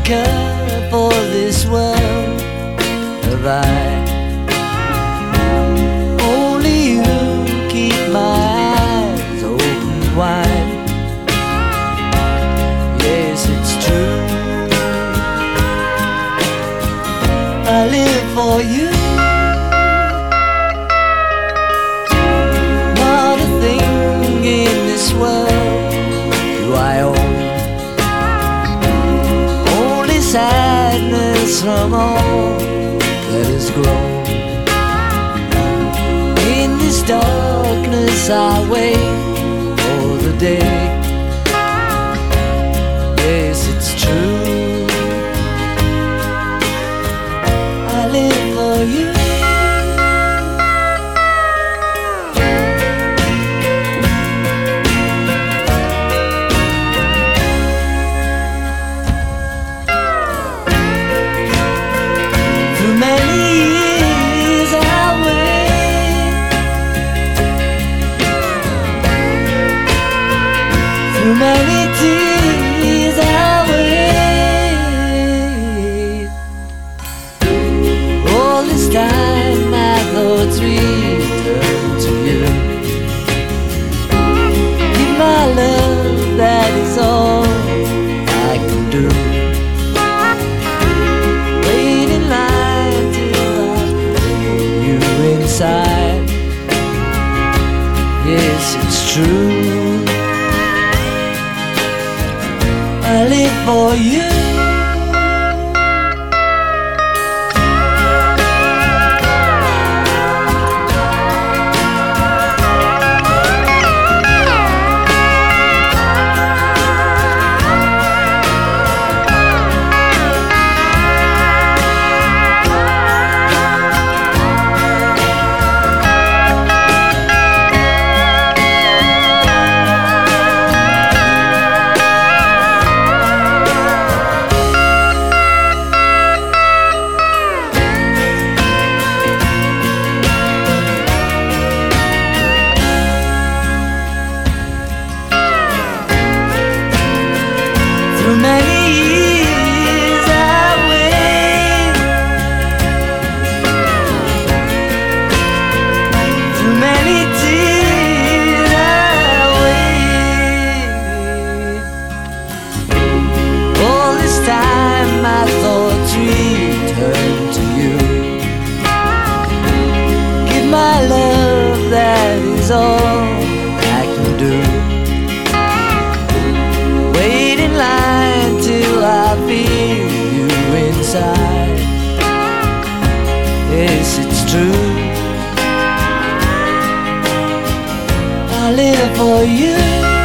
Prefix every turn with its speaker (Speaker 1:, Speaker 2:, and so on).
Speaker 1: care for this world have I. Only you keep my eyes open wide. Yes, it's true, I live for you. Not a thing in this world do I own, only sadness from all that has grown. In this darkness I wait for the day. Yes, it's true, I live for you. Through many years I wait, through many tears I wait. All this time my thoughts return to you. Give my love, that is all I can do. Wait in line till I feel you inside. Yes, it's true, I live for you. Through many years I wait, through many tears I wait. All this time my thoughts return to you. Give my love, that is all I can do. Wait in line till I feel you inside. Yes, it's true, I live for you.